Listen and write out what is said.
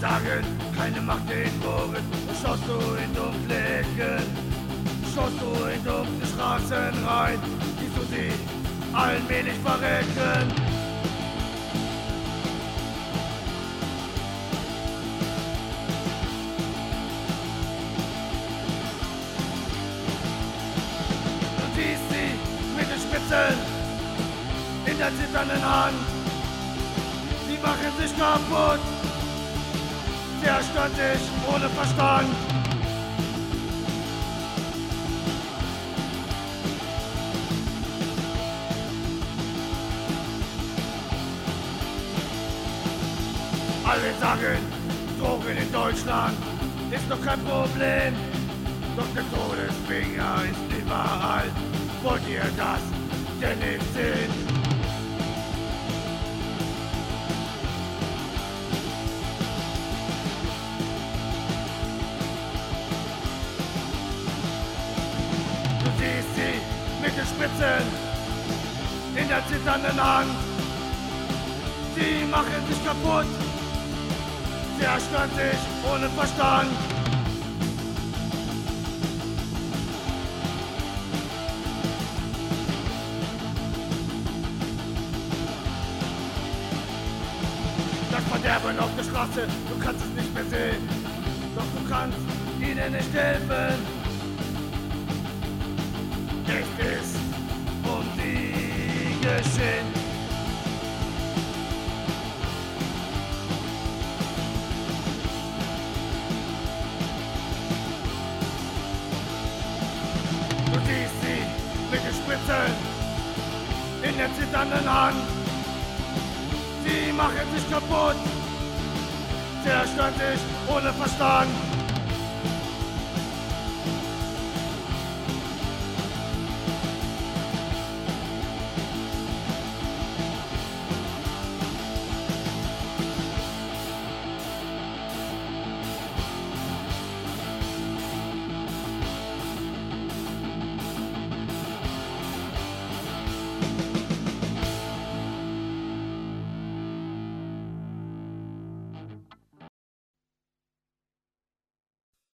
sagen, keine Macht den Bogen. Schaust du in dunkle Ecken, schaust du in dunkle Straßen rein, siehst du sie allmählich verrecken. Du siehst sie mit den Spitzeln in der zitternden Hand. Sie machen sich kaputt, verständig, ohne Verstand. Alle sagen, Drogen in Deutschland ist doch kein Problem. Doch der Todesfinger ist überall. Wollt ihr das denn nicht sehen? Du siehst sie mit den Spitzeln in der zitternden Hand. Sie machen sich kaputt, verständig, ohne Verstand. Das Verderben auf der Straße, du kannst es nicht mehr sehen, doch du kannst ihnen nicht helfen. Es ist um sie geschehen. Du siehst sie mit den Spitzeln in der zitternden Hand. Sie machen sich kaputt, verständig, ohne Verstand.